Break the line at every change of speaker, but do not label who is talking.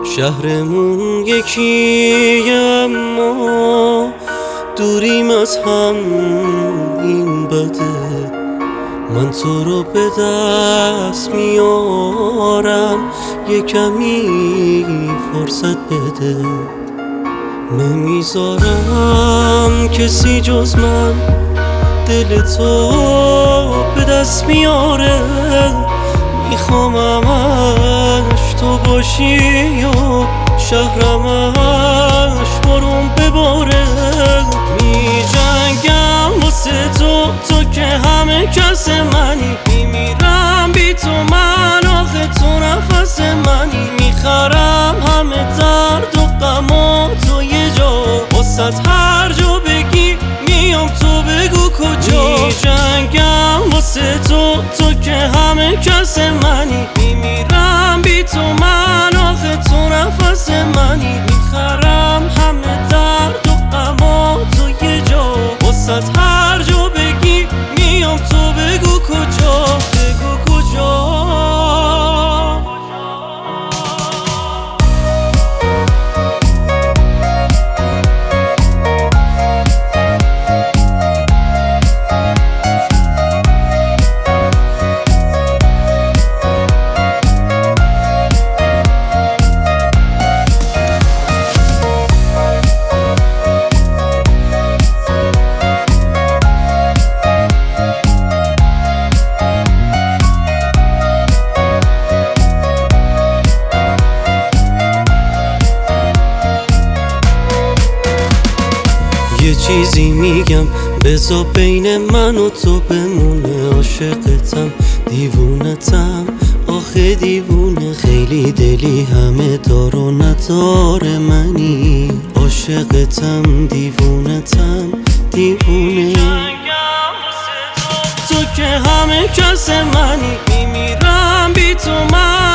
شهرمون یکیه اما دوریم از هم، این بده. من تو رو به دست میارم، یه کمی فرصت بده. نمیذارم کسی جز من دل تو به دست میاره. میخوام همش تو باشی و شهرمش برون بباره. میجنگم واسه تو که همه کس منی. میمیرم بی تو من، آخه تو نفس منی. میخرم همه درد و غم و تو یه جا، واسه هر جا بگی میام تو بگو کجا. میجنگم واسه تو که همه کس منی. میمیرم بی تو من، آخه تو نفس منی. میخرم همه درد و غم و تو یه جا، واسه هر جا بگی میام تو بگو کجا، بگو کجا. یه چیزی میگم بذار بین من و تو بمونه. عاشقتم، دیوونتم، آخه دیوونه. خیلی دلی همه دار و ندار منی. عاشقتم، دیوونتم، دیوونه. تو که همه کس منی. میمیرم بی تو من،